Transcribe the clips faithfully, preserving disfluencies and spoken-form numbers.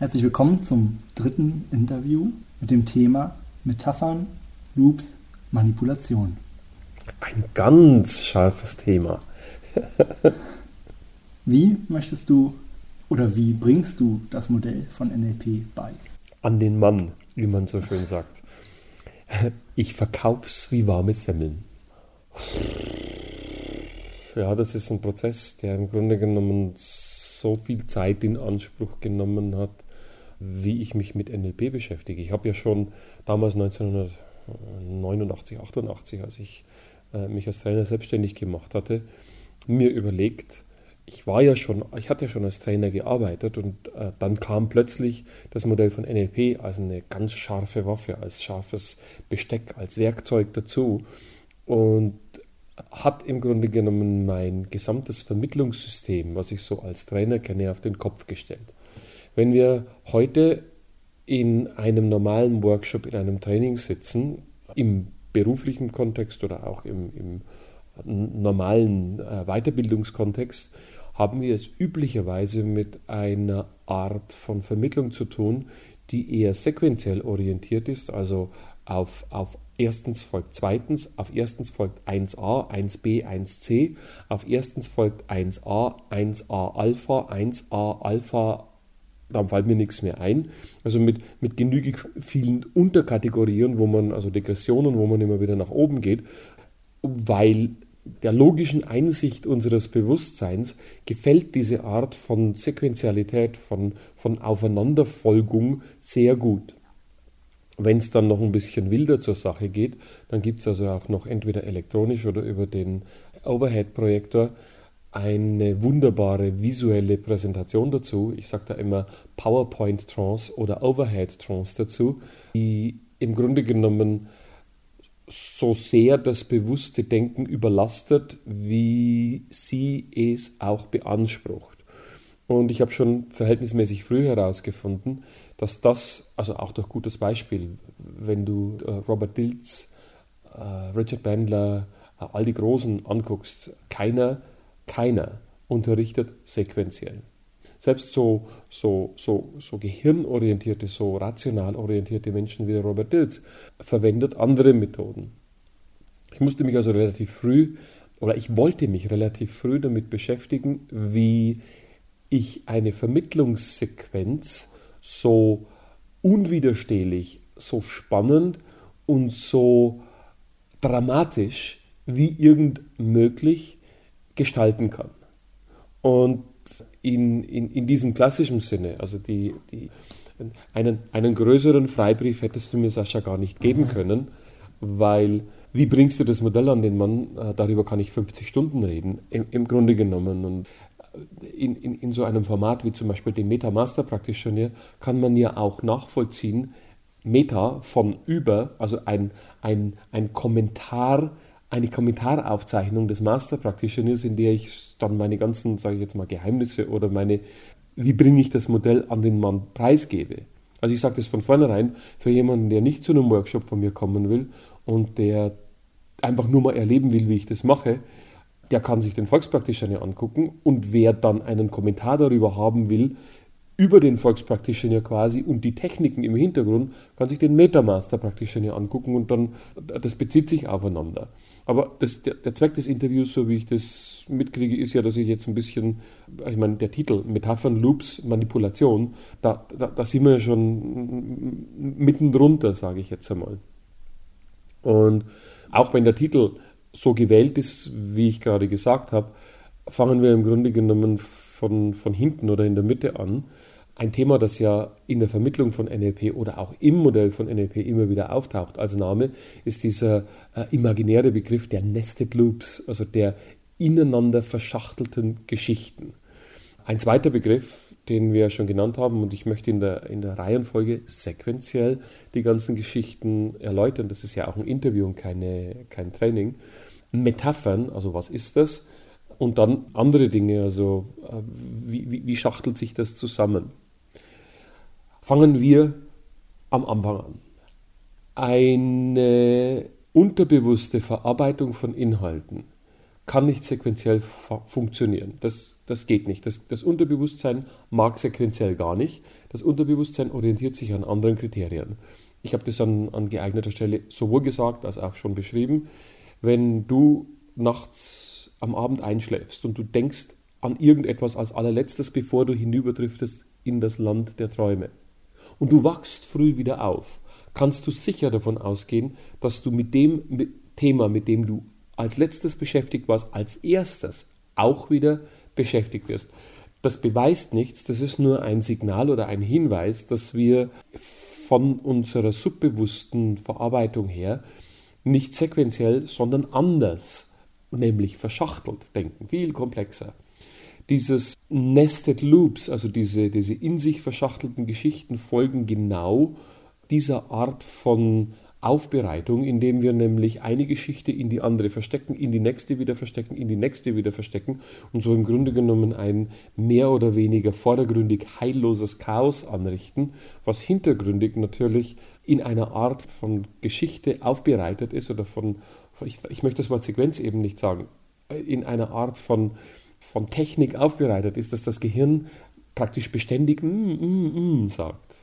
Herzlich willkommen zum dritten Interview mit dem Thema Metaphern, Loops, Manipulation. Ein ganz scharfes Thema. Wie möchtest du oder wie bringst du das Modell von N L P bei? An den Mann, wie man so schön sagt. Ich verkauf's wie warme Semmeln. Ja, das ist ein Prozess, der im Grunde genommen so viel Zeit in Anspruch genommen hat, wie ich mich mit N L P beschäftige. Ich habe ja schon damals neunzehnhundertneunundachtzig, achtundachtzig, als ich äh, mich als Trainer selbstständig gemacht hatte, mir überlegt, ich war ja schon, ich hatte ja schon als Trainer gearbeitet und äh, dann kam plötzlich das Modell von N L P als eine ganz scharfe Waffe, als scharfes Besteck, als Werkzeug dazu und hat im Grunde genommen mein gesamtes Vermittlungssystem, was ich so als Trainer kenne, auf den Kopf gestellt. Wenn wir heute in einem normalen Workshop, in einem Training sitzen, im beruflichen Kontext oder auch im, im normalen äh, Weiterbildungskontext, haben wir es üblicherweise mit einer Art von Vermittlung zu tun, die eher sequenziell orientiert ist, also auf, auf erstens folgt zweitens, auf erstens folgt eins a, eins b, eins c, auf erstens folgt eins a, eins a Alpha, eins a Alpha, dann fällt mir nichts mehr ein. Also mit, mit genügend vielen Unterkategorien, wo man, also Degressionen, wo man immer wieder nach oben geht, weil der logischen Einsicht unseres Bewusstseins gefällt diese Art von Sequenzialität, von, von Aufeinanderfolgung sehr gut. Wenn es dann noch ein bisschen wilder zur Sache geht, dann gibt es also auch noch entweder elektronisch oder über den Overhead-Projektor eine wunderbare visuelle Präsentation dazu. Ich sage da immer PowerPoint-Trance oder Overhead-Trance dazu, die im Grunde genommen so sehr das bewusste Denken überlastet, wie sie es auch beansprucht. Und ich habe schon verhältnismäßig früh herausgefunden, dass das, also auch durch gutes Beispiel, wenn du äh, Robert Dilts, äh, Richard Bandler, äh, all die Großen anguckst, keiner, keiner unterrichtet sequenziell. Selbst so, so, so, so gehirnorientierte, so rational orientierte Menschen wie Robert Dilts verwendet andere Methoden. Ich musste mich also relativ früh, oder ich wollte mich relativ früh damit beschäftigen, wie ich eine Vermittlungssequenz so unwiderstehlich, so spannend und so dramatisch wie irgend möglich gestalten kann. Und in, in, in diesem klassischen Sinne, also die, die, einen, einen größeren Freibrief hättest du mir, Sascha, gar nicht geben können, weil wie bringst du das Modell an den Mann? Darüber kann ich fünfzig Stunden reden, im, im Grunde genommen. Und in, in, in so einem Format wie zum Beispiel dem Meta Master Practitioner kann man ja auch nachvollziehen, Meta von über, also ein, ein, ein Kommentar, eine Kommentaraufzeichnung des Master Practitioners, in der ich dann meine ganzen, sage ich jetzt mal, Geheimnisse oder meine, wie bringe ich das Modell an den Mann preisgebe. Also ich sage das von vornherein, für jemanden, der nicht zu einem Workshop von mir kommen will und der einfach nur mal erleben will, wie ich das mache, der kann sich den Volkspraktitioner angucken und wer dann einen Kommentar darüber haben will, über den Volkspraktitioner quasi und die Techniken im Hintergrund, kann sich den Metamaster Practitioner angucken und dann, das bezieht sich aufeinander. Aber das, der, der Zweck des Interviews, so wie ich das mitkriege, ist ja, dass ich jetzt ein bisschen, ich meine, der Titel, Metaphern, Loops, Manipulation, da, da, da sind wir ja schon mitten drunter, sage ich jetzt einmal. Und auch wenn der Titel so gewählt ist, wie ich gerade gesagt habe, fangen wir im Grunde genommen von, von hinten oder in der Mitte an. Ein Thema, das ja in der Vermittlung von N L P oder auch im Modell von N L P immer wieder auftaucht als Name, ist dieser äh, imaginäre Begriff der Nested Loops, also der ineinander verschachtelten Geschichten. Ein zweiter Begriff, den wir schon genannt haben, und ich möchte in der, in der Reihenfolge sequenziell die ganzen Geschichten erläutern, das ist ja auch ein Interview und keine, kein Training. Metaphern, also was ist das? Und dann andere Dinge, also äh, wie, wie, wie schachtelt sich das zusammen? Fangen wir am Anfang an. Eine unterbewusste Verarbeitung von Inhalten kann nicht sequenziell fu- funktionieren. Das, das geht nicht. Das, das Unterbewusstsein mag sequenziell gar nicht. Das Unterbewusstsein orientiert sich an anderen Kriterien. Ich habe das an, an geeigneter Stelle sowohl gesagt als auch schon beschrieben. Wenn du nachts am Abend einschläfst und du denkst an irgendetwas als allerletztes, bevor du hinüberdriftest in das Land der Träume, und du wachst früh wieder auf, kannst du sicher davon ausgehen, dass du mit dem mit Thema, mit dem du als letztes beschäftigt warst, als erstes auch wieder beschäftigt wirst. Das beweist nichts, das ist nur ein Signal oder ein Hinweis, dass wir von unserer subbewussten Verarbeitung her nicht sequenziell, sondern anders, nämlich verschachtelt denken, viel komplexer. Dieses Nested Loops, also diese, diese in sich verschachtelten Geschichten, folgen genau dieser Art von Aufbereitung, indem wir nämlich eine Geschichte in die andere verstecken, in die nächste wieder verstecken, in die nächste wieder verstecken und so im Grunde genommen ein mehr oder weniger vordergründig heilloses Chaos anrichten, was hintergründig natürlich in einer Art von Geschichte aufbereitet ist oder von, ich, ich möchte das Wort Sequenz eben nicht sagen, in einer Art von, von Technik aufbereitet ist, dass das Gehirn praktisch beständig mm, mm, mm sagt.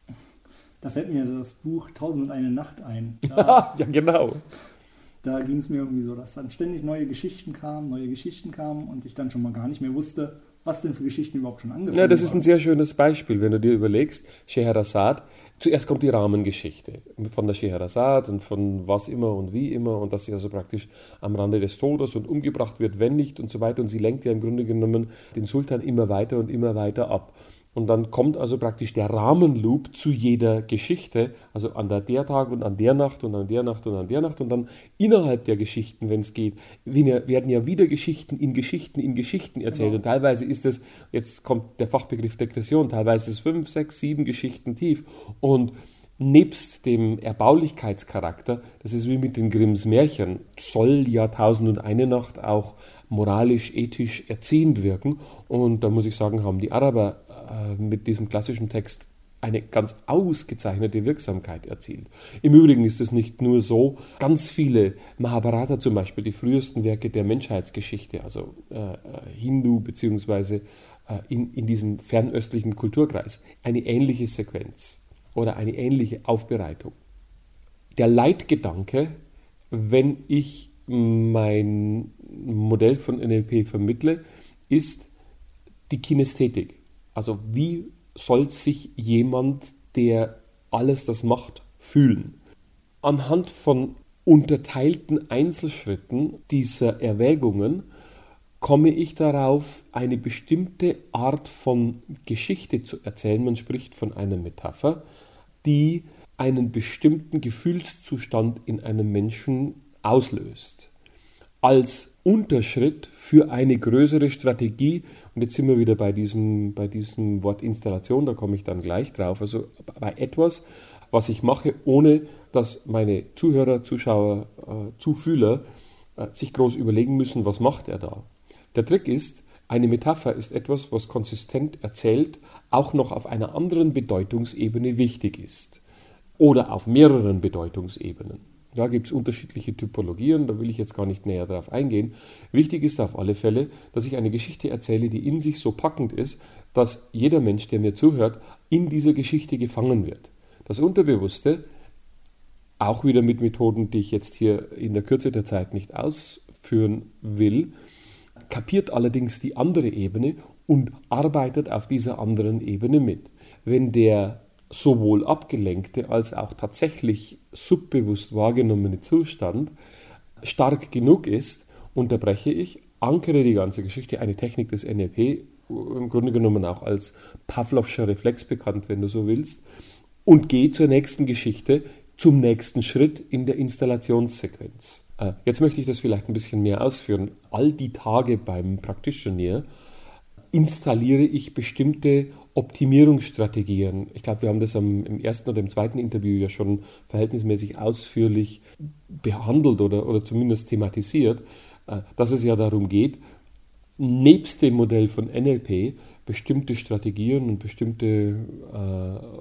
Da fällt mir das Buch Tausend und eine Nacht ein. Da, ja, genau. Da ging es mir irgendwie so, dass dann ständig neue Geschichten kamen, neue Geschichten kamen und ich dann schon mal gar nicht mehr wusste, was denn für Geschichten überhaupt schon angefangen haben. Ja, das ist ein sehr schönes Beispiel, wenn du dir überlegst, Scheherazade, zuerst kommt die Rahmengeschichte von der Scheherazade und von was immer und wie immer und dass sie also praktisch am Rande des Todes und umgebracht wird, wenn nicht und so weiter. Und sie lenkt ja im Grunde genommen den Sultan immer weiter und immer weiter ab. Und dann kommt also praktisch der Rahmenloop zu jeder Geschichte, also an der, der Tag und an der Nacht und an der Nacht und an der Nacht und dann innerhalb der Geschichten, wenn es geht, werden ja wieder Geschichten in Geschichten in Geschichten erzählt. Genau. Und teilweise ist es, jetzt kommt der Fachbegriff Degression, teilweise ist es fünf, sechs, sieben Geschichten tief. Und nebst dem Erbaulichkeitscharakter, das ist wie mit den Grimms Märchen, soll ja Tausend und eine Nacht auch moralisch, ethisch erziehend wirken. Und da muss ich sagen, haben die Araber äh, mit diesem klassischen Text eine ganz ausgezeichnete Wirksamkeit erzielt. Im Übrigen ist es nicht nur so, ganz viele Mahabharata zum Beispiel, die frühesten Werke der Menschheitsgeschichte, also äh, Hindu beziehungsweise äh, in, in diesem fernöstlichen Kulturkreis, eine ähnliche Sequenz oder eine ähnliche Aufbereitung. Der Leitgedanke, wenn ich mein Modell von N L P vermittle, ist die Kinästhetik. Also wie soll sich jemand, der alles das macht, fühlen? Anhand von unterteilten Einzelschritten dieser Erwägungen komme ich darauf, eine bestimmte Art von Geschichte zu erzählen. Man spricht von einer Metapher, die einen bestimmten Gefühlszustand in einem Menschen auslöst. Als Unterschritt für eine größere Strategie, und jetzt sind wir wieder bei diesem, bei diesem Wort Installation, da komme ich dann gleich drauf, also bei etwas, was ich mache, ohne dass meine Zuhörer, Zuschauer, äh, Zufühler äh, sich groß überlegen müssen, was macht er da. Der Trick ist, eine Metapher ist etwas, was konsistent erzählt, auch noch auf einer anderen Bedeutungsebene wichtig ist. Oder auf mehreren Bedeutungsebenen. Da gibt es unterschiedliche Typologien, da will ich jetzt gar nicht näher drauf eingehen. Wichtig ist auf alle Fälle, dass ich eine Geschichte erzähle, die in sich so packend ist, dass jeder Mensch, der mir zuhört, in dieser Geschichte gefangen wird. Das Unterbewusste, auch wieder mit Methoden, die ich jetzt hier in der Kürze der Zeit nicht ausführen will, kapiert allerdings die andere Ebene und arbeitet auf dieser anderen Ebene mit. Wenn der sowohl abgelenkte als auch tatsächlich subbewusst wahrgenommene Zustand stark genug ist, unterbreche ich, ankere die ganze Geschichte, eine Technik des N L P, im Grunde genommen auch als Pavlovscher Reflex bekannt, wenn du so willst, und gehe zur nächsten Geschichte, zum nächsten Schritt in der Installationssequenz. Jetzt möchte ich das vielleicht ein bisschen mehr ausführen. All die Tage beim Practitioner installiere ich bestimmte Optimierungsstrategien. Ich glaube, wir haben das am, im ersten oder im zweiten Interview ja schon verhältnismäßig ausführlich behandelt oder, oder zumindest thematisiert, dass es ja darum geht, nebst dem Modell von N L P bestimmte Strategien und bestimmte äh,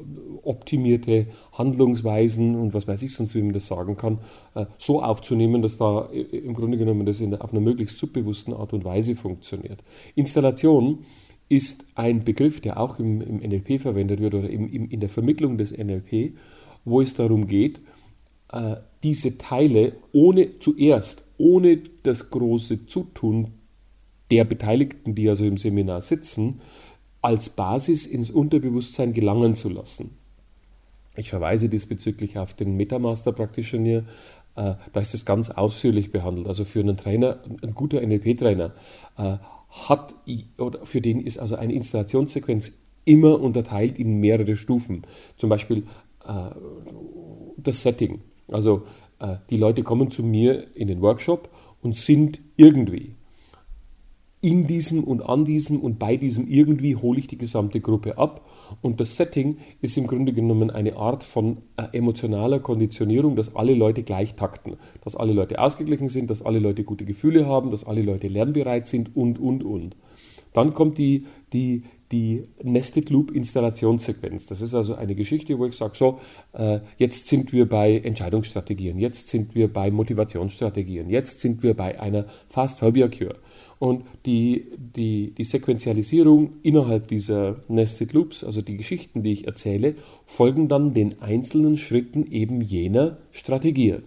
optimierte Handlungsweisen und was weiß ich sonst, wie man das sagen kann, so aufzunehmen, dass da im Grunde genommen das in, auf einer möglichst subbewussten Art und Weise funktioniert. Installation ist ein Begriff, der auch im, im N L P verwendet wird oder im, im, in der Vermittlung des N L P, wo es darum geht, äh, diese Teile ohne zuerst, ohne das große Zutun der Beteiligten, die also im Seminar sitzen, als Basis ins Unterbewusstsein gelangen zu lassen. Ich verweise diesbezüglich auf den MetaMaster Practitioner, äh, da ist das ganz ausführlich behandelt. Also für einen Trainer, ein guter N L P-Trainer, äh, hat, oder für den ist also eine Installationssequenz immer unterteilt in mehrere Stufen. Zum Beispiel äh, das Setting. Also äh, die Leute kommen zu mir in den Workshop und sind irgendwie. In diesem und an diesem und bei diesem irgendwie hole ich die gesamte Gruppe ab. Und das Setting ist im Grunde genommen eine Art von äh, emotionaler Konditionierung, dass alle Leute gleich takten. Dass alle Leute ausgeglichen sind, dass alle Leute gute Gefühle haben, dass alle Leute lernbereit sind und, und, und. Dann kommt die, die, die Nested Loop Installationssequenz. Das ist also eine Geschichte, wo ich sage, so, äh, jetzt sind wir bei Entscheidungsstrategien, jetzt sind wir bei Motivationsstrategien, jetzt sind wir bei einer Fast Phobia Cure. Und die, die, die Sequentialisierung innerhalb dieser Nested Loops, also die Geschichten, die ich erzähle, folgen dann den einzelnen Schritten eben jener Strategien.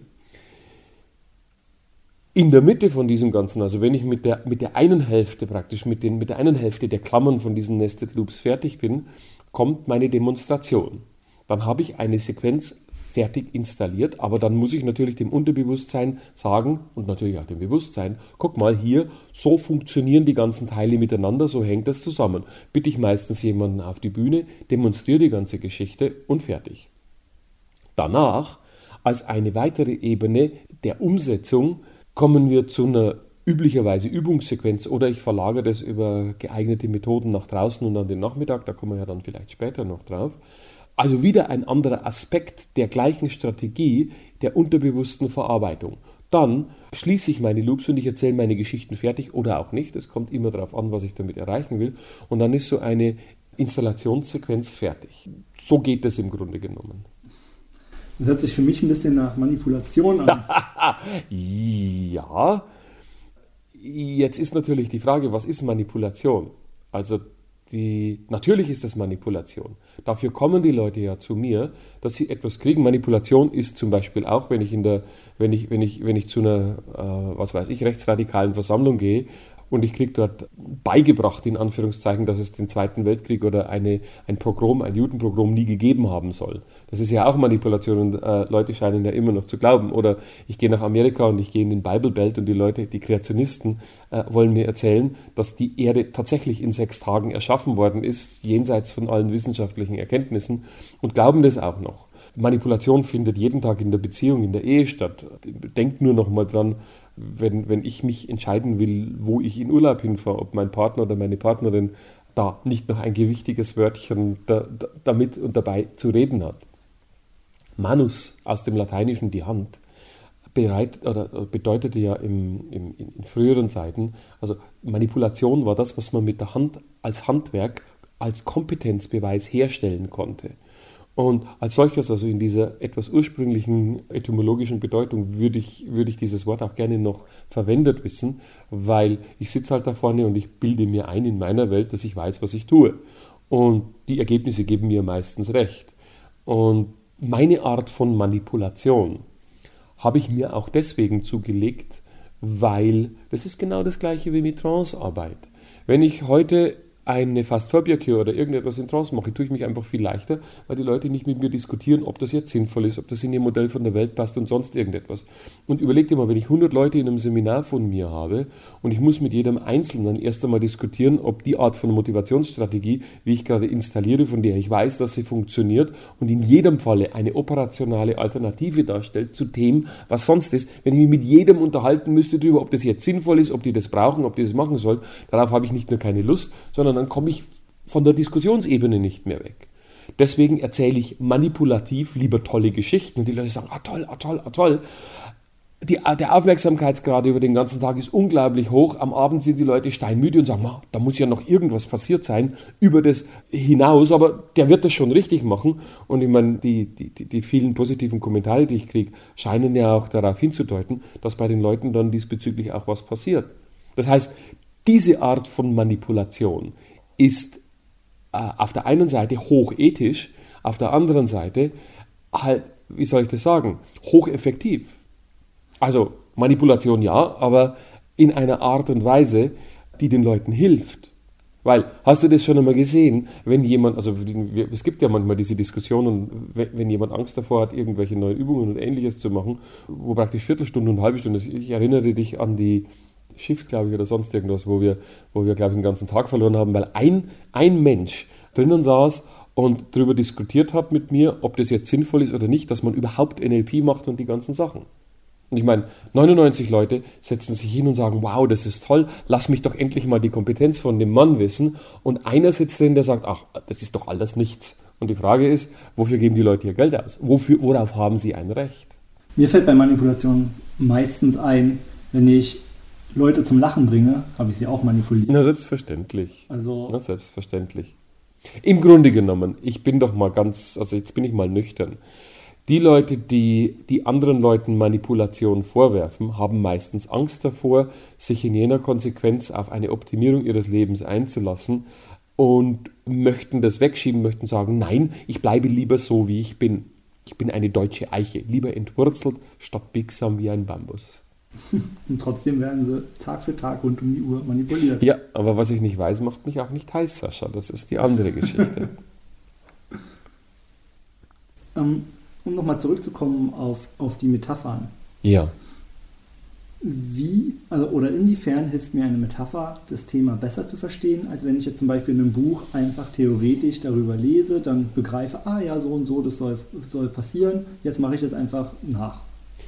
In der Mitte von diesem Ganzen, also wenn ich mit der, mit der einen Hälfte praktisch, mit, den, mit der einen Hälfte der Klammern von diesen Nested Loops fertig bin, kommt meine Demonstration. Dann habe ich eine Sequenz fertig installiert, aber dann muss ich natürlich dem Unterbewusstsein sagen und natürlich auch dem Bewusstsein, guck mal hier, so funktionieren die ganzen Teile miteinander, so hängt das zusammen. Bitte ich meistens jemanden auf die Bühne, demonstriere die ganze Geschichte und fertig. Danach, als eine weitere Ebene der Umsetzung, kommen wir zu einer üblicherweise Übungssequenz oder ich verlagere das über geeignete Methoden nach draußen und an den Nachmittag, da kommen wir ja dann vielleicht später noch drauf. Also wieder ein anderer Aspekt der gleichen Strategie der unterbewussten Verarbeitung. Dann schließe ich meine Loops und ich erzähle meine Geschichten fertig oder auch nicht. Es kommt immer darauf an, was ich damit erreichen will. Und dann ist so eine Installationssequenz fertig. So geht es im Grunde genommen. Das hört sich für mich ein bisschen nach Manipulation an. Ja, jetzt ist natürlich die Frage, was ist Manipulation? Also Die, natürlich ist das Manipulation. Dafür kommen die Leute ja zu mir, dass sie etwas kriegen. Manipulation ist zum Beispiel auch, wenn ich in der, wenn ich, wenn ich, wenn ich zu einer, äh, was weiß ich, rechtsradikalen Versammlung gehe und ich kriege dort beigebracht, in Anführungszeichen, dass es den Zweiten Weltkrieg oder eine, ein Pogrom, ein Judenpogrom nie gegeben haben soll. Das ist ja auch Manipulation und äh, Leute scheinen ja immer noch zu glauben. Oder ich gehe nach Amerika und ich gehe in den Bible Belt und die Leute, die Kreationisten, äh, wollen mir erzählen, dass die Erde tatsächlich in sechs Tagen erschaffen worden ist, jenseits von allen wissenschaftlichen Erkenntnissen und glauben das auch noch. Manipulation findet jeden Tag in der Beziehung, in der Ehe statt. Denkt nur noch mal dran, wenn, wenn ich mich entscheiden will, wo ich in Urlaub hinfahre, ob mein Partner oder meine Partnerin da nicht noch ein gewichtiges Wörtchen da, da, damit und dabei zu reden hat. Manus, aus dem Lateinischen die Hand, bereit, oder bedeutete ja im, im, in früheren Zeiten, also Manipulation war das, was man mit der Hand als Handwerk, als Kompetenzbeweis herstellen konnte. Und als solches, also in dieser etwas ursprünglichen etymologischen Bedeutung, würde ich, würde ich dieses Wort auch gerne noch verwendet wissen, weil ich sitze halt da vorne und ich bilde mir ein in meiner Welt, dass ich weiß, was ich tue. Und die Ergebnisse geben mir meistens recht. Und meine Art von Manipulation habe ich mir auch deswegen zugelegt, weil das ist genau das Gleiche wie mit Trancearbeit. Wenn ich heute eine Fast Phobia Cure oder irgendetwas in Trance mache, tue ich mich einfach viel leichter, weil die Leute nicht mit mir diskutieren, ob das jetzt sinnvoll ist, ob das in ihr Modell von der Welt passt und sonst irgendetwas. Und überleg dir mal, wenn ich hundert Leute in einem Seminar von mir habe und ich muss mit jedem Einzelnen erst einmal diskutieren, ob die Art von Motivationsstrategie, wie ich gerade installiere, von der ich weiß, dass sie funktioniert und in jedem Falle eine operationale Alternative darstellt zu dem, was sonst ist, wenn ich mich mit jedem unterhalten müsste darüber, ob das jetzt sinnvoll ist, ob die das brauchen, ob die das machen sollen, darauf habe ich nicht nur keine Lust, sondern dann komme ich von der Diskussionsebene nicht mehr weg. Deswegen erzähle ich manipulativ lieber tolle Geschichten und die Leute sagen, ah toll, ah toll, ah toll. die, der Aufmerksamkeitsgrad über den ganzen Tag ist unglaublich hoch. Am Abend sind die Leute steinmüde und sagen, da muss ja noch irgendwas passiert sein über das hinaus, aber der wird das schon richtig machen. Und ich meine, die, die, die vielen positiven Kommentare, die ich kriege, scheinen ja auch darauf hinzudeuten, dass bei den Leuten dann diesbezüglich auch was passiert. Das heißt, diese Art von Manipulation ist äh, auf der einen Seite hochethisch, auf der anderen Seite halt, wie soll ich das sagen, hocheffektiv. Also Manipulation ja, aber in einer Art und Weise, die den Leuten hilft. Weil, hast du das schon einmal gesehen, wenn jemand, also es gibt ja manchmal diese Diskussionen, wenn jemand Angst davor hat, irgendwelche neuen Übungen und Ähnliches zu machen, wo praktisch Viertelstunde und eine halbe Stunde, ich erinnere dich an die Shift, glaube ich, oder sonst irgendwas, wo wir, wo wir glaube ich, den ganzen Tag verloren haben, weil ein, ein Mensch drinnen saß und darüber diskutiert hat mit mir, ob das jetzt sinnvoll ist oder nicht, dass man überhaupt N L P macht und die ganzen Sachen. Und ich meine, neunundneunzig Leute setzen sich hin und sagen, wow, das ist toll, lass mich doch endlich mal die Kompetenz von dem Mann wissen. Und einer sitzt drin, der sagt, ach, das ist doch alles nichts. Und die Frage ist, wofür geben die Leute ihr Geld aus? Wofür, worauf haben sie ein Recht? Mir fällt bei Manipulation meistens ein, wenn ich Leute zum Lachen bringe, habe ich sie auch manipuliert. Na, selbstverständlich. Also, Na, selbstverständlich. Im Grunde genommen, ich bin doch mal ganz, also jetzt bin ich mal nüchtern. Die Leute, die, die anderen Leuten Manipulation vorwerfen, haben meistens Angst davor, sich in jener Konsequenz auf eine Optimierung ihres Lebens einzulassen und möchten das wegschieben, möchten sagen, nein, ich bleibe lieber so, wie ich bin. Ich bin eine deutsche Eiche, lieber entwurzelt, statt biegsam wie ein Bambus. Und trotzdem werden sie Tag für Tag rund um die Uhr manipuliert. Ja, aber was ich nicht weiß, macht mich auch nicht heiß, Sascha. Das ist die andere Geschichte. ähm, Um nochmal zurückzukommen auf, auf die Metaphern. Ja. Wie, also, oder inwiefern hilft mir eine Metapher, das Thema besser zu verstehen, als wenn ich jetzt zum Beispiel in einem Buch einfach theoretisch darüber lese, dann begreife, ah ja, so und so, das soll, soll passieren, jetzt mache ich das einfach nach.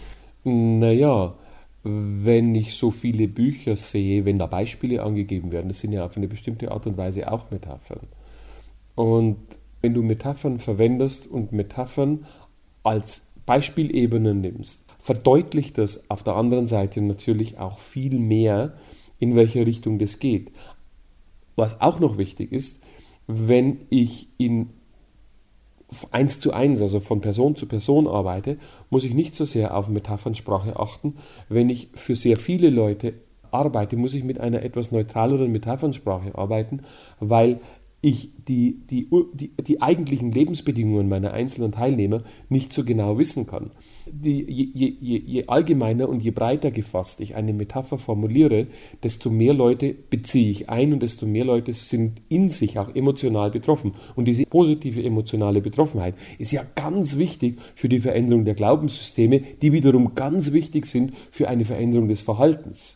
Naja, wenn ich so viele Bücher sehe, wenn da Beispiele angegeben werden, das sind ja auf eine bestimmte Art und Weise auch Metaphern. Und wenn du Metaphern verwendest und Metaphern als Beispielebene nimmst, verdeutlicht das auf der anderen Seite natürlich auch viel mehr, in welche Richtung das geht. Was auch noch wichtig ist, wenn ich in eins zu eins, also von Person zu Person arbeite, muss ich nicht so sehr auf Metaphernsprache achten. Wenn ich für sehr viele Leute arbeite, muss ich mit einer etwas neutraleren Metaphernsprache arbeiten, weil ich die, die, die, die eigentlichen Lebensbedingungen meiner einzelnen Teilnehmer nicht so genau wissen kann. Die, je, je, je allgemeiner und je breiter gefasst ich eine Metapher formuliere, desto mehr Leute beziehe ich ein und desto mehr Leute sind in sich auch emotional betroffen. Und diese positive emotionale Betroffenheit ist ja ganz wichtig für die Veränderung der Glaubenssysteme, die wiederum ganz wichtig sind für eine Veränderung des Verhaltens.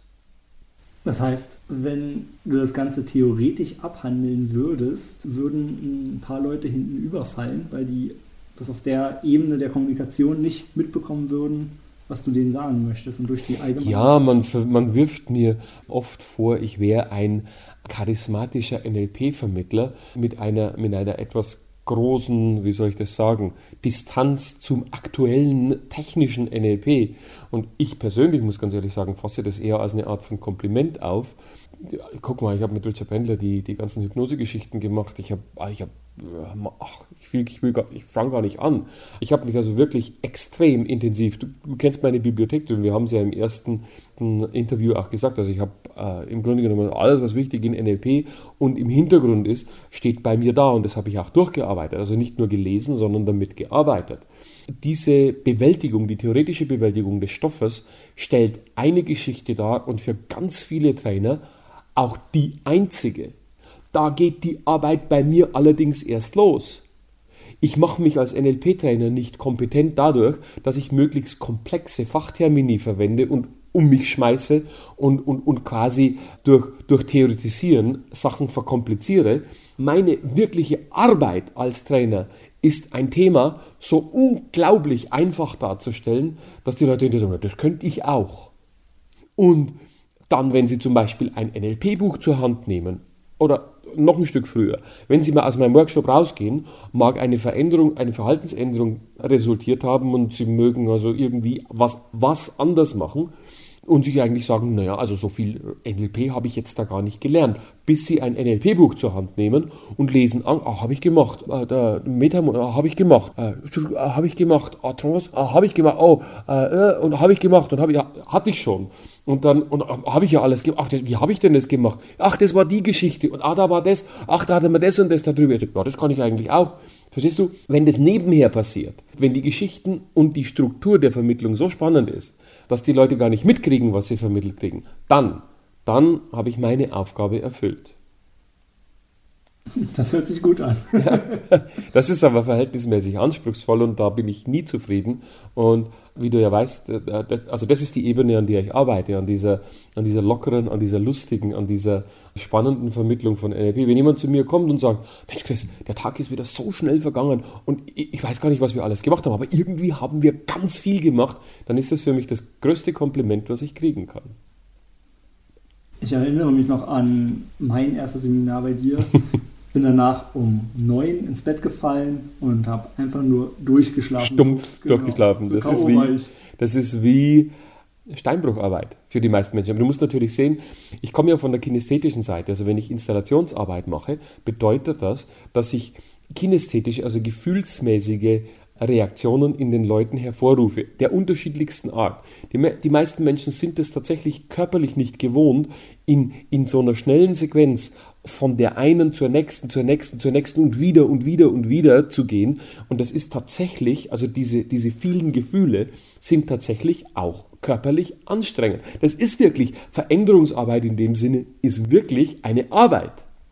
Das heißt, wenn du das Ganze theoretisch abhandeln würdest, würden ein paar Leute hinten überfallen, weil die das auf der Ebene der Kommunikation nicht mitbekommen würden, was du denen sagen möchtest und durch die allgemeine... Ja, man, man wirft mir oft vor, ich wäre ein charismatischer N L P-Vermittler mit einer, mit einer etwas großen, wie soll ich das sagen, Distanz zum aktuellen technischen N L P. Und ich persönlich, muss ganz ehrlich sagen, fasse das eher als eine Art von Kompliment auf. Guck mal, ich habe mit Richard Bandler die, die ganzen Hypnosegeschichten gemacht. Ich habe, ich habe, ach, ich will, ich will gar, ich fange gar nicht an. Ich habe mich also wirklich extrem intensiv, du, du kennst meine Bibliothek, wir haben es ja im ersten Interview auch gesagt, also ich habe äh, im Grunde genommen alles, was wichtig in N L P und im Hintergrund ist, steht bei mir da und das habe ich auch durchgearbeitet, also nicht nur gelesen, sondern damit gearbeitet. Diese Bewältigung, die theoretische Bewältigung des Stoffes stellt eine Geschichte dar und für ganz viele Trainer auch die einzige. Da geht die Arbeit bei mir allerdings erst los. Ich mache mich als N L P-Trainer nicht kompetent dadurch, dass ich möglichst komplexe Fachtermini verwende und um mich schmeiße und, und, und quasi durch, durch Theoretisieren Sachen verkompliziere. Meine wirkliche Arbeit als Trainer ist ein Thema so unglaublich einfach darzustellen, dass die Leute sagen, das könnte ich auch. Und dann, wenn sie zum Beispiel ein N L P-Buch zur Hand nehmen oder noch ein Stück früher. Wenn Sie mal aus meinem Workshop rausgehen, mag eine Veränderung, eine Verhaltensänderung resultiert haben und Sie mögen also irgendwie was, was anders machen und sich eigentlich sagen, naja, also so viel N L P habe ich jetzt da gar nicht gelernt, bis Sie ein N L P-Buch zur Hand nehmen und lesen an, ah, habe ich gemacht, äh, der Meta, ah, habe ich gemacht, äh, habe ich gemacht, ah, Trance, ah, habe ich gemacht, oh, äh, und habe ich gemacht und habe ich, hatte ich schon. Und dann, und habe ich ja alles gemacht, ach, das, wie habe ich denn das gemacht? Ach, das war die Geschichte und ah, da war das, ach, da hatten wir das und das da drüber. Ja, das kann ich eigentlich auch. Verstehst du? Wenn das nebenher passiert, wenn die Geschichten und die Struktur der Vermittlung so spannend ist, dass die Leute gar nicht mitkriegen, was sie vermittelt kriegen, dann, dann habe ich meine Aufgabe erfüllt. Das hört sich gut an. Ja, das ist aber verhältnismäßig anspruchsvoll und da bin ich nie zufrieden. Und wie du ja weißt, also das ist die Ebene, an der ich arbeite, an dieser, an dieser lockeren, an dieser lustigen, an dieser spannenden Vermittlung von N L P. Wenn jemand zu mir kommt und sagt, Mensch Chris, der Tag ist wieder so schnell vergangen und ich weiß gar nicht, was wir alles gemacht haben, aber irgendwie haben wir ganz viel gemacht, dann ist das für mich das größte Kompliment, was ich kriegen kann. Ich erinnere mich noch an mein erstes Seminar bei dir. Bin danach um neun ins Bett gefallen und habe einfach nur durchgeschlafen. Stumpf so, genau, durchgeschlafen. So das, ist wie, das ist wie Steinbrucharbeit für die meisten Menschen. Aber du musst natürlich sehen, ich komme ja von der kinästhetischen Seite. Also wenn ich Installationsarbeit mache, bedeutet das, dass ich kinästhetisch, also gefühlsmäßige Reaktionen in den Leuten hervorrufe, der unterschiedlichsten Art. Die, die meisten Menschen sind es tatsächlich körperlich nicht gewohnt, in, in so einer schnellen Sequenz von der einen zur nächsten, zur nächsten, zur nächsten und wieder und wieder und wieder zu gehen. Und das ist tatsächlich, also diese, diese vielen Gefühle sind tatsächlich auch körperlich anstrengend. Das ist wirklich, Veränderungsarbeit in dem Sinne ist wirklich eine Arbeit.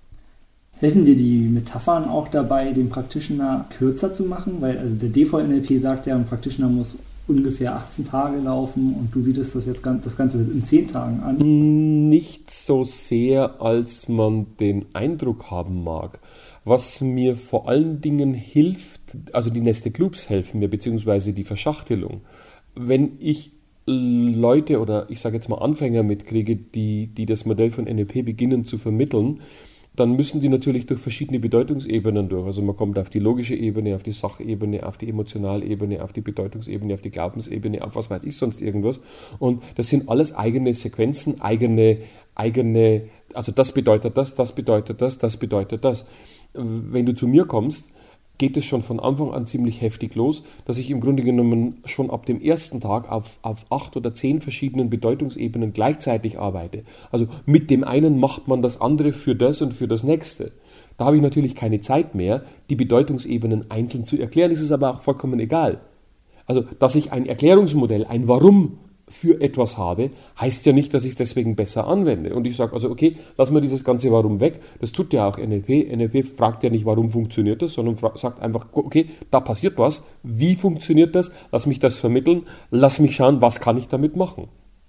Helfen dir die Metaphern auch dabei, den Practitioner kürzer zu machen? Weil also der D V N L P sagt ja, ein Practitioner muss ungefähr achtzehn Tage laufen und du bietest das jetzt das Ganze in zehn Tagen an. Nicht so sehr, als man den Eindruck haben mag. Was mir vor allen Dingen hilft, also die Nested Loops helfen mir, beziehungsweise die Verschachtelung. Wenn ich Leute oder ich sage jetzt mal Anfänger mitkriege, die, die das Modell von N L P beginnen zu vermitteln, dann müssen die natürlich durch verschiedene Bedeutungsebenen durch. Also man kommt auf die logische Ebene, auf die Sachebene, auf die Emotionalebene, auf die Bedeutungsebene, auf die Glaubensebene, auf was weiß ich sonst irgendwas. Und das sind alles eigene Sequenzen, eigene, eigene, also das bedeutet das, das bedeutet das, das bedeutet das. Wenn du zu mir kommst, geht es schon von Anfang an ziemlich heftig los, dass ich im Grunde genommen schon ab dem ersten Tag auf, auf acht oder zehn verschiedenen Bedeutungsebenen gleichzeitig arbeite. Also mit dem einen macht man das andere für das und für das nächste. Da habe ich natürlich keine Zeit mehr, die Bedeutungsebenen einzeln zu erklären, ist es aber auch vollkommen egal. Also, dass ich ein Erklärungsmodell, ein Warum für etwas habe, heißt ja nicht, dass ich es deswegen besser anwende. Und ich sage also, okay, lassen wir dieses ganze Warum weg. Das tut ja auch N L P. N L P fragt ja nicht, warum funktioniert das, sondern sagt einfach, okay, da passiert was. Wie funktioniert das? Lass mich das vermitteln. Lass mich schauen, was kann ich damit machen.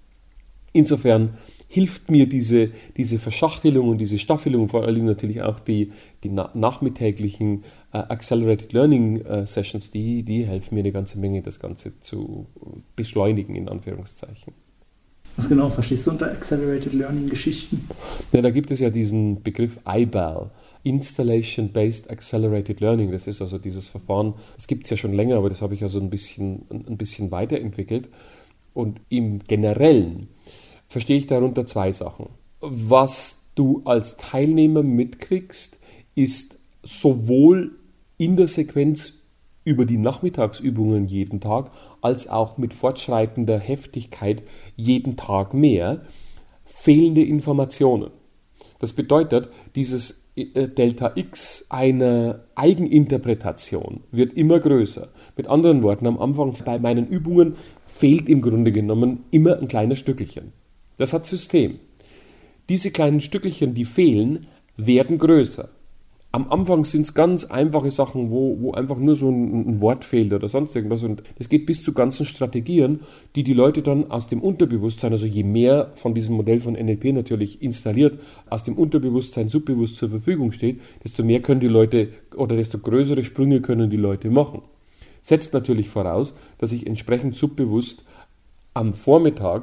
Insofern hilft mir diese, diese Verschachtelung und diese Staffelung, vor allem natürlich auch die, die na- nachmittäglichen äh, Accelerated Learning äh, Sessions, die, die helfen mir eine ganze Menge, das Ganze zu beschleunigen, in Anführungszeichen. Was genau verstehst du unter Accelerated Learning Geschichten? Ja, da gibt es ja diesen Begriff I B A L, Installation-Based Accelerated Learning. Das ist also dieses Verfahren, das gibt es ja schon länger, aber das habe ich also ein bisschen, ein bisschen weiterentwickelt. Und im Generellen verstehe ich darunter zwei Sachen. Was du als Teilnehmer mitkriegst, ist sowohl in der Sequenz über die Nachmittagsübungen jeden Tag, als auch mit fortschreitender Heftigkeit jeden Tag mehr, fehlende Informationen. Das bedeutet, dieses Delta X einer Eigeninterpretation wird immer größer. Mit anderen Worten, am Anfang bei meinen Übungen fehlt im Grunde genommen immer ein kleines Stückelchen. Das hat System. Diese kleinen Stückelchen, die fehlen, werden größer. Am Anfang sind es ganz einfache Sachen, wo, wo einfach nur so ein, ein Wort fehlt oder sonst irgendwas. Und das geht bis zu ganzen Strategien, die die Leute dann aus dem Unterbewusstsein, also je mehr von diesem Modell von N L P natürlich installiert, aus dem Unterbewusstsein subbewusst zur Verfügung steht, desto mehr können die Leute oder desto größere Sprünge können die Leute machen. Setzt natürlich voraus, dass ich entsprechend subbewusst am Vormittag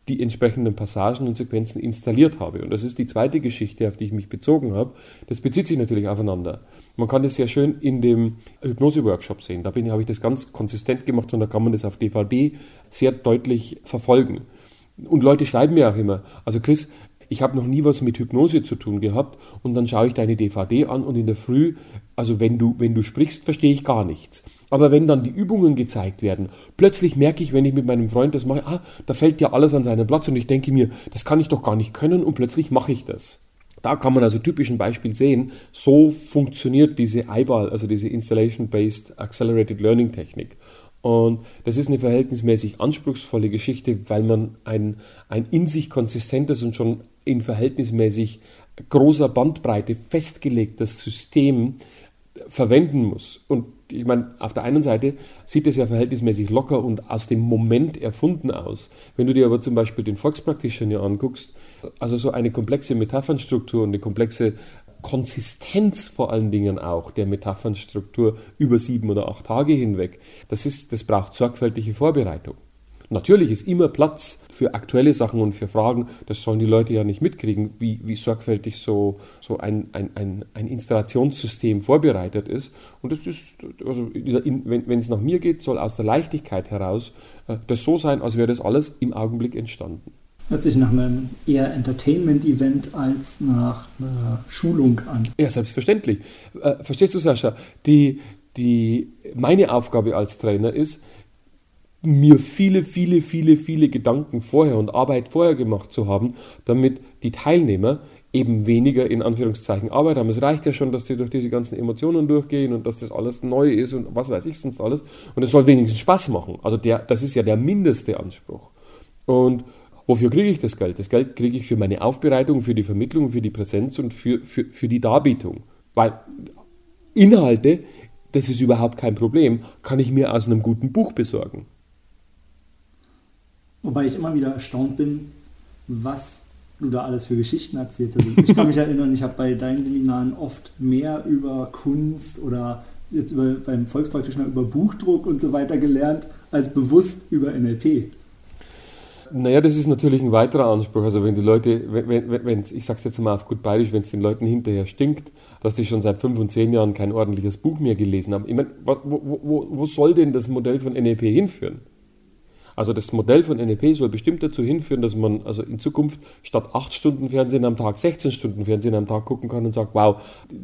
die entsprechenden Passagen und Sequenzen installiert habe. Und das ist die zweite Geschichte, auf die ich mich bezogen habe. Das bezieht sich natürlich aufeinander. Man kann das sehr schön in dem Hypnose-Workshop sehen. Da bin, habe ich das ganz konsistent gemacht und da kann man das auf D V D sehr deutlich verfolgen. Und Leute schreiben mir auch immer, also Chris, ich habe noch nie was mit Hypnose zu tun gehabt und dann schaue ich deine D V D an und in der Früh, also wenn du, wenn du sprichst, verstehe ich gar nichts. Aber wenn dann die Übungen gezeigt werden, plötzlich merke ich, wenn ich mit meinem Freund das mache, ah, da fällt ja alles an seinen Platz und ich denke mir, das kann ich doch gar nicht können und plötzlich mache ich das. Da kann man also typisch ein Beispiel sehen, so funktioniert diese I B A L, also diese Installation-Based Accelerated Learning Technik. Und das ist eine verhältnismäßig anspruchsvolle Geschichte, weil man ein, ein in sich konsistentes und schon in verhältnismäßig großer Bandbreite festgelegtes System verwenden muss. Und ich meine, auf der einen Seite sieht es ja verhältnismäßig locker und aus dem Moment erfunden aus. Wenn du dir aber zum Beispiel den Volkspractitioner anguckst, also so eine komplexe Metaphernstruktur und eine komplexe Konsistenz vor allen Dingen auch der Metaphernstruktur über sieben oder acht Tage hinweg, das ist, das braucht sorgfältige Vorbereitung. Natürlich ist immer Platz für aktuelle Sachen und für Fragen, das sollen die Leute ja nicht mitkriegen, wie, wie sorgfältig so, so ein, ein, ein, ein Installationssystem vorbereitet ist. Und das ist, also in, wenn, wenn es nach mir geht, soll aus der Leichtigkeit heraus äh, das so sein, als wäre das alles im Augenblick entstanden. Hört sich nach einem eher Entertainment-Event als nach einer Schulung an. Ja, selbstverständlich. Äh, verstehst du, Sascha? Die, die, meine Aufgabe als Trainer ist, mir viele, viele, viele, viele Gedanken vorher und Arbeit vorher gemacht zu haben, damit die Teilnehmer eben weniger in Anführungszeichen Arbeit haben. Es reicht ja schon, dass die durch diese ganzen Emotionen durchgehen und dass das alles neu ist und was weiß ich sonst alles. Und es soll wenigstens Spaß machen. Also der, das ist ja der mindeste Anspruch. Und wofür kriege ich das Geld? Das Geld kriege ich für meine Aufbereitung, für die Vermittlung, für die Präsenz und für, für, für die Darbietung. Weil Inhalte, das ist überhaupt kein Problem, kann ich mir aus einem guten Buch besorgen. Wobei ich immer wieder erstaunt bin, was du da alles für Geschichten erzählst. Also ich kann mich erinnern, ich habe bei deinen Seminaren oft mehr über Kunst oder jetzt über, beim Volkspraktischen über Buchdruck und so weiter gelernt, als bewusst über N L P. Naja, das ist natürlich ein weiterer Anspruch. Also wenn die Leute, wenn, wenn, wenn ich sage es jetzt mal auf gut Bayerisch, wenn es den Leuten hinterher stinkt, dass die schon seit fünf und zehn Jahren kein ordentliches Buch mehr gelesen haben. Ich meine, wo, wo, wo soll denn das Modell von N L P hinführen? Also das Modell von N L P soll bestimmt dazu hinführen, dass man also in Zukunft statt acht Stunden Fernsehen am Tag sechzehn Stunden Fernsehen am Tag gucken kann und sagt, wow,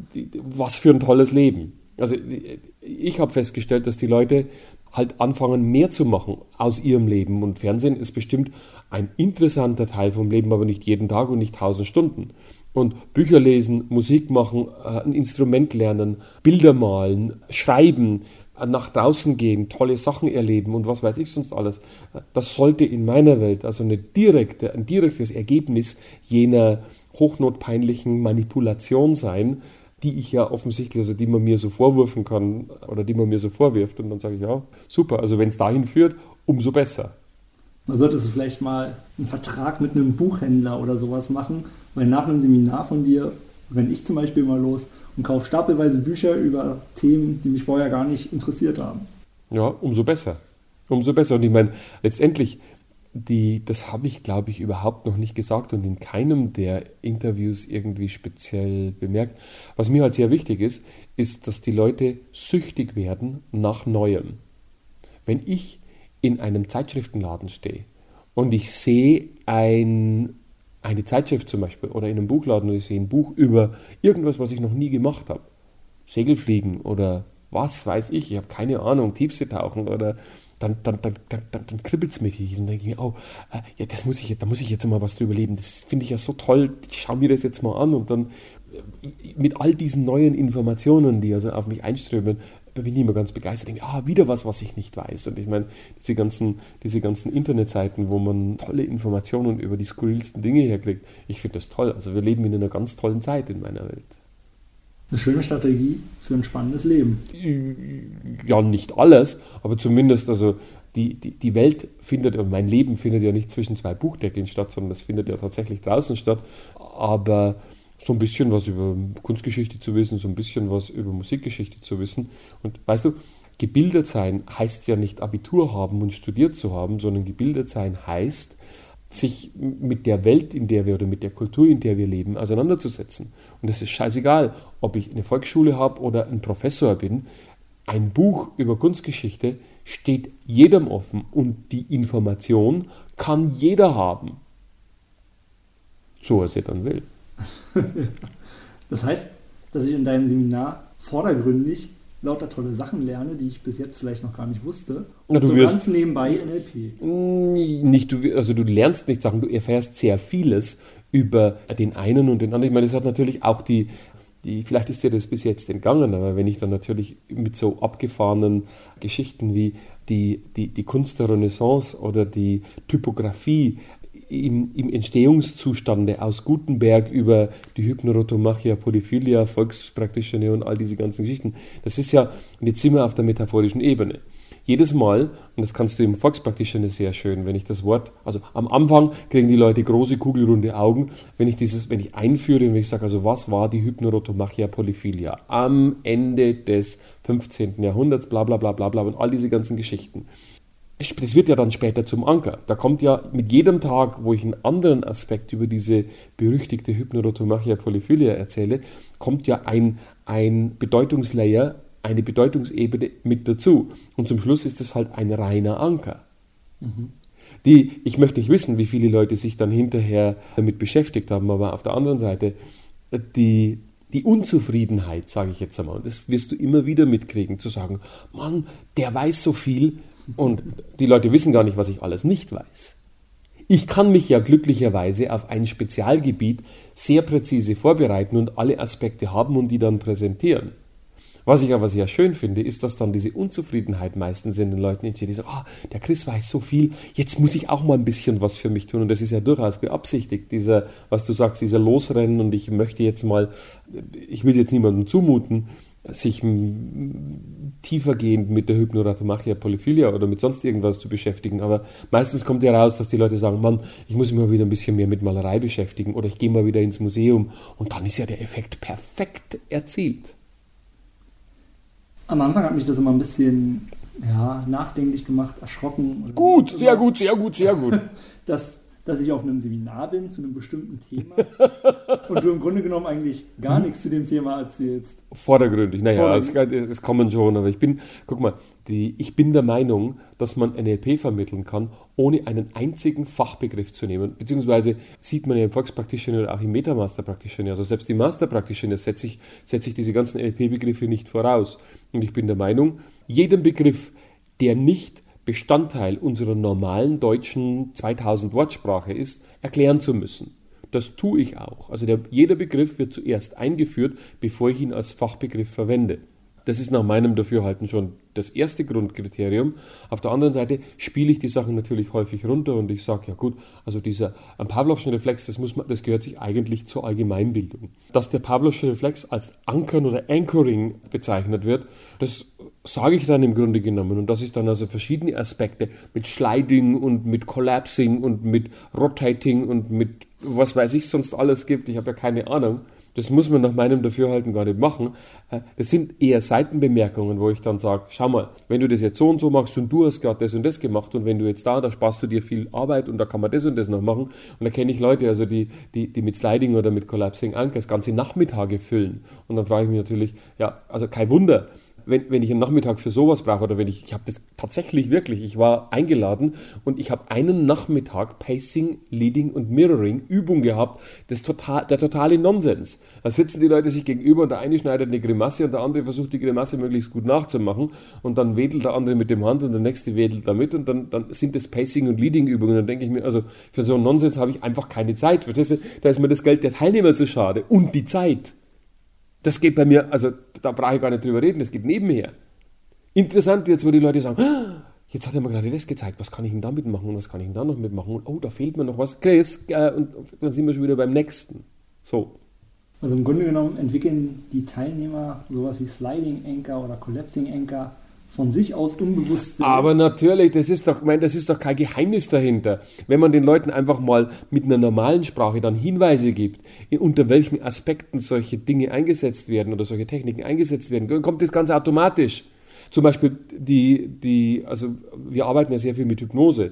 was für ein tolles Leben. Also ich habe festgestellt, dass die Leute halt anfangen, mehr zu machen aus ihrem Leben. Und Fernsehen ist bestimmt ein interessanter Teil vom Leben, aber nicht jeden Tag und nicht tausend Stunden. Und Bücher lesen, Musik machen, ein Instrument lernen, Bilder malen, schreiben, nach draußen gehen, tolle Sachen erleben und was weiß ich sonst alles. Das sollte in meiner Welt also eine direkte, ein direktes Ergebnis jener hochnotpeinlichen Manipulation sein, die ich ja offensichtlich, also die man mir so vorwürfen kann oder die man mir so vorwirft. Und dann sage ich, ja, super, also wenn es dahin führt, umso besser. Da solltest du vielleicht mal einen Vertrag mit einem Buchhändler oder sowas machen, weil nach einem Seminar von dir, wenn ich zum Beispiel mal los und kaufe stapelweise Bücher über Themen, die mich vorher gar nicht interessiert haben. Ja, umso besser. Umso besser. Und ich meine, letztendlich, die, das habe ich, glaube ich, überhaupt noch nicht gesagt und in keinem der Interviews irgendwie speziell bemerkt. Was mir halt sehr wichtig ist, ist, dass die Leute süchtig werden nach Neuem. Wenn ich in einem Zeitschriftenladen stehe und ich sehe ein eine Zeitschrift zum Beispiel oder in einem Buchladen und ich sehe ein Buch über irgendwas, was ich noch nie gemacht habe. Segelfliegen oder was weiß ich, ich habe keine Ahnung, Tiefseetauchen oder dann, dann, dann, dann, dann, dann kribbelt es mich und dann denke ich mir, oh, äh, ja, das muss ich, da muss ich jetzt mal was drüber leben, das finde ich ja so toll, ich schaue mir das jetzt mal an und dann äh, mit all diesen neuen Informationen, die also auf mich einströmen, da bin ich immer ganz begeistert. Ich denke, ah, wieder was, was ich nicht weiß. Und ich meine, diese ganzen, diese ganzen Internetseiten, wo man tolle Informationen über die skurrilsten Dinge herkriegt, ich finde das toll. Also wir leben in einer ganz tollen Zeit in meiner Welt. Eine schöne Strategie für ein spannendes Leben. Ja, nicht alles, aber zumindest, also die, die, die Welt findet, mein Leben findet ja nicht zwischen zwei Buchdeckeln statt, sondern das findet ja tatsächlich draußen statt. Aber so ein bisschen was über Kunstgeschichte zu wissen, so ein bisschen was über Musikgeschichte zu wissen. Und weißt du, gebildet sein heißt ja nicht Abitur haben und studiert zu haben, sondern gebildet sein heißt, sich mit der Welt, in der wir oder mit der Kultur, in der wir leben, auseinanderzusetzen. Und das ist scheißegal, ob ich eine Volksschule habe oder ein Professor bin. Ein Buch über Kunstgeschichte steht jedem offen und die Information kann jeder haben. So er sie dann will. Das heißt, dass ich in deinem Seminar vordergründig lauter tolle Sachen lerne, die ich bis jetzt vielleicht noch gar nicht wusste. Und du so wirst, ganz nebenbei N L P. Nicht, du, also du lernst nicht Sachen, du erfährst sehr vieles über den einen und den anderen. Ich meine, das hat natürlich auch die, die, vielleicht ist dir das bis jetzt entgangen, aber wenn ich dann natürlich mit so abgefahrenen Geschichten wie die, die, die Kunst der Renaissance oder die Typografie im, im Entstehungszustande aus Gutenberg über die Hypnerotomachia, Polyphilia, Volkspraktische und all diese ganzen Geschichten, das ist ja, und jetzt sind wir auf der metaphorischen Ebene. Jedes Mal, und das kannst du im Volkspraktische sehr schön, wenn ich das Wort, also am Anfang kriegen die Leute große, kugelrunde Augen, wenn ich dieses, wenn ich einführe und wenn ich sage, also was war die Hypnerotomachia Polyphilia am Ende des fünfzehnten Jahrhunderts, bla bla bla bla bla und all diese ganzen Geschichten. Das wird ja dann später zum Anker. Da kommt ja mit jedem Tag, wo ich einen anderen Aspekt über diese berüchtigte Hypnerotomachia Polyphilia erzähle, kommt ja ein, ein Bedeutungslayer, eine Bedeutungsebene mit dazu. Und zum Schluss ist es halt ein reiner Anker. Mhm. Die, ich möchte nicht wissen, wie viele Leute sich dann hinterher damit beschäftigt haben, aber auf der anderen Seite, die, die Unzufriedenheit, sage ich jetzt einmal, und das wirst du immer wieder mitkriegen, zu sagen, Mann, der weiß so viel, und die Leute wissen gar nicht, was ich alles nicht weiß. Ich kann mich ja glücklicherweise auf ein Spezialgebiet sehr präzise vorbereiten und alle Aspekte haben und die dann präsentieren. Was ich aber sehr schön finde, ist, dass dann diese Unzufriedenheit meistens in den Leuten entsteht, die sagen, ah, der Chris weiß so viel, jetzt muss ich auch mal ein bisschen was für mich tun. Und das ist ja durchaus beabsichtigt, dieser, was du sagst, dieser Losrennen und ich möchte jetzt mal, ich will jetzt niemandem zumuten, sich tiefergehend mit der Hypnerotomachia Polyphilia oder mit sonst irgendwas zu beschäftigen. Aber meistens kommt ja raus, dass die Leute sagen, Mann, ich muss mich mal wieder ein bisschen mehr mit Malerei beschäftigen oder ich gehe mal wieder ins Museum. Und dann ist ja der Effekt perfekt erzielt. Am Anfang hat mich das immer ein bisschen ja, nachdenklich gemacht, erschrocken. Gut, sehr immer, gut, sehr gut, sehr gut. dass, dass ich auf einem Seminar bin zu einem bestimmten Thema und du im Grunde genommen eigentlich gar nichts zu dem Thema erzählst. Vordergründig, naja, es, es kommen schon, aber ich bin, guck mal, die, ich bin der Meinung, dass man N L P vermitteln kann, ohne einen einzigen Fachbegriff zu nehmen, beziehungsweise sieht man ja im Volkspraktitioner oder auch im Metamaster-Praktitioner, also selbst im Master-Praktitioner setze ich, setze ich diese ganzen N L P-Begriffe nicht voraus. Und ich bin der Meinung, jeden Begriff, der nicht Bestandteil unserer normalen deutschen zweitausend Wortsprache ist, erklären zu müssen. Das tue ich auch. Also der, jeder Begriff wird zuerst eingeführt, bevor ich ihn als Fachbegriff verwende. Das ist nach meinem Dafürhalten schon das erste Grundkriterium. Auf der anderen Seite spiele ich die Sachen natürlich häufig runter und ich sage, ja gut, also dieser ein Pavlovschen Reflex, das, muss man, das gehört sich eigentlich zur Allgemeinbildung. Dass der Pavlovsche Reflex als Ankern oder Anchoring bezeichnet wird, das sage ich dann im Grunde genommen. Und dass ich dann also verschiedene Aspekte mit Sliding und mit Collapsing und mit Rotating und mit was weiß ich sonst alles gibt, ich habe ja keine Ahnung. Das muss man nach meinem Dafürhalten gar nicht machen. Das sind eher Seitenbemerkungen, wo ich dann sage, schau mal, wenn du das jetzt so und so machst und du hast gerade das und das gemacht und wenn du jetzt da, da sparst du dir viel Arbeit und da kann man das und das noch machen. Und da kenne ich Leute, also die, die, die mit Sliding oder mit Collapsing Anchors ganze Nachmittage füllen. Und dann frage ich mich natürlich, ja, also kein Wunder, wenn, wenn ich einen Nachmittag für sowas brauche oder wenn ich, ich habe das tatsächlich wirklich, ich war eingeladen und ich habe einen Nachmittag Pacing, Leading und Mirroring Übung gehabt, das total, der totale Nonsens. Da sitzen die Leute sich gegenüber und der eine schneidet eine Grimasse und der andere versucht die Grimasse möglichst gut nachzumachen und dann wedelt der andere mit dem Hand und der nächste wedelt damit und dann, dann sind das Pacing und Leading Übungen. Dann denke ich mir, also für so einen Nonsens habe ich einfach keine Zeit. Verstehst du? Da ist mir das Geld der Teilnehmer zu schade und die Zeit. Das geht bei mir, also da brauche ich gar nicht drüber reden, das geht nebenher. Interessant jetzt, wo die Leute sagen, jetzt hat er mir gerade das gezeigt, was kann ich denn damit machen und was kann ich denn da noch mitmachen und oh, da fehlt mir noch was. Chris, äh, und dann sind wir schon wieder beim nächsten. So. Also im Grunde genommen entwickeln die Teilnehmer sowas wie Sliding Anchor oder Collapsing Anchor von sich aus unbewusst. Aber natürlich, das ist doch, ich meine, das ist doch kein Geheimnis dahinter. Wenn man den Leuten einfach mal mit einer normalen Sprache dann Hinweise gibt, in, unter welchen Aspekten solche Dinge eingesetzt werden oder solche Techniken eingesetzt werden, dann kommt das ganz automatisch. Zum Beispiel die, die, also wir arbeiten ja sehr viel mit Hypnose.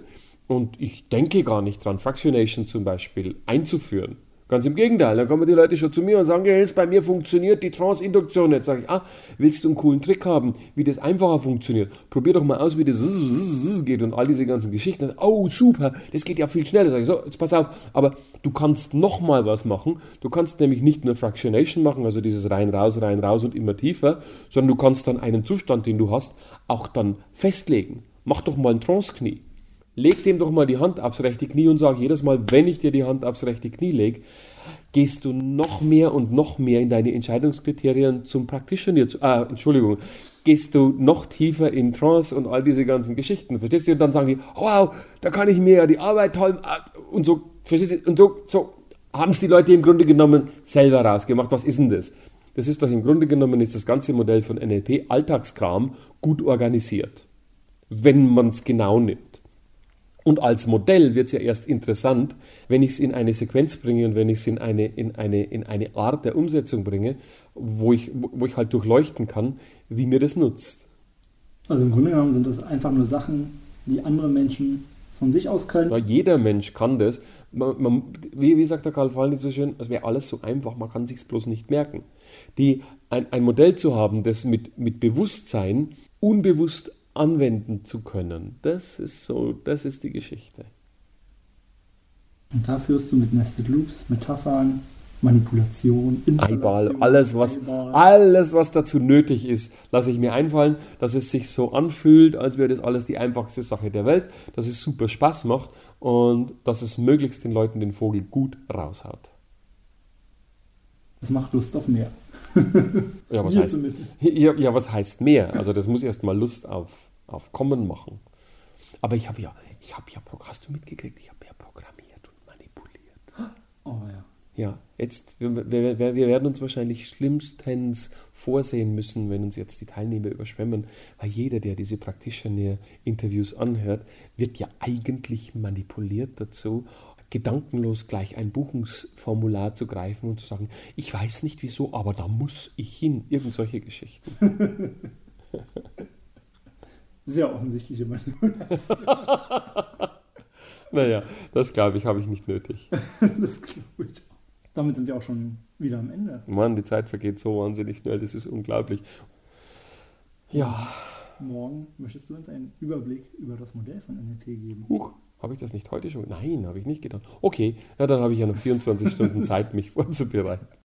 Und ich denke gar nicht dran, Fractionation zum Beispiel einzuführen. Ganz im Gegenteil, dann kommen die Leute schon zu mir und sagen, ja, jetzt bei mir funktioniert die Trance-Induktion. Jetzt sage ich, ah, willst du einen coolen Trick haben, wie das einfacher funktioniert? Probier doch mal aus, wie das geht und all diese ganzen Geschichten. Oh, super, das geht ja viel schneller. Sag ich, so, jetzt pass auf, aber du kannst noch mal was machen. Du kannst nämlich nicht nur Fractionation machen, also dieses rein, raus, rein, raus und immer tiefer, sondern du kannst dann einen Zustand, den du hast, auch dann festlegen. Mach doch mal ein Trance-Knie. Leg dem doch mal die Hand aufs rechte Knie und sag jedes Mal, wenn ich dir die Hand aufs rechte Knie lege, gehst du noch mehr und noch mehr in deine Entscheidungskriterien zum Practitioner, äh, Entschuldigung, gehst du noch tiefer in Trance und all diese ganzen Geschichten, verstehst du? Und dann sagen die, oh, wow, da kann ich mir die Arbeit toll, und so, verstehst du? Und so, so haben es die Leute im Grunde genommen selber rausgemacht. Was ist denn das? Das ist doch im Grunde genommen, ist das ganze Modell von N L P Alltagskram gut organisiert, wenn man es genau nimmt. Und als Modell wird es ja erst interessant, wenn ich es in eine Sequenz bringe und wenn ich es in eine, in, eine, in eine Art der Umsetzung bringe, wo ich, wo ich halt durchleuchten kann, wie mir das nutzt. Also im Grunde genommen sind das einfach nur Sachen, die andere Menschen von sich aus können. Ja, jeder Mensch kann das. Man, man, wie, wie sagt der Karl Valentin so schön, es wäre alles so einfach, man kann es sich bloß nicht merken. Die, ein, ein Modell zu haben, das mit, mit Bewusstsein unbewusst anwenden zu können. Das ist so, das ist die Geschichte. Und da führst du mit Nested Loops, Metaphern, Manipulation, Eyeball, alles was, alles, was dazu nötig ist, lasse ich mir einfallen, dass es sich so anfühlt, als wäre das alles die einfachste Sache der Welt, dass es super Spaß macht und dass es möglichst den Leuten den Vogel gut raushaut. Das macht Lust auf mehr. Ja, was heißt, ja, ja, was heißt mehr? Also das muss erstmal Lust auf, auf Kommen machen. Aber ich habe ja, ich habe ja, hast du mitgekriegt, ich habe ja programmiert und manipuliert. Oh ja. Ja, jetzt, wir, wir, wir werden uns wahrscheinlich schlimmstens vorsehen müssen, wenn uns jetzt die Teilnehmer überschwemmen, weil jeder, der diese Practitioner-Interviews anhört, wird ja eigentlich manipuliert dazu, gedankenlos gleich ein Buchungsformular zu greifen und zu sagen, ich weiß nicht wieso, aber da muss ich hin. Irgend solche Geschichten. Sehr offensichtliche Manipulation. Naja, das glaube ich, habe ich nicht nötig. Das glaube ich auch. Damit sind wir auch schon wieder am Ende. Mann, die Zeit vergeht so wahnsinnig schnell, das ist unglaublich. Ja. Morgen möchtest du uns einen Überblick über das Modell von N L P geben. Huch. Habe ich das nicht heute schon? Nein, habe ich nicht getan. Okay, ja, dann habe ich ja noch vierundzwanzig Stunden Zeit, mich vorzubereiten.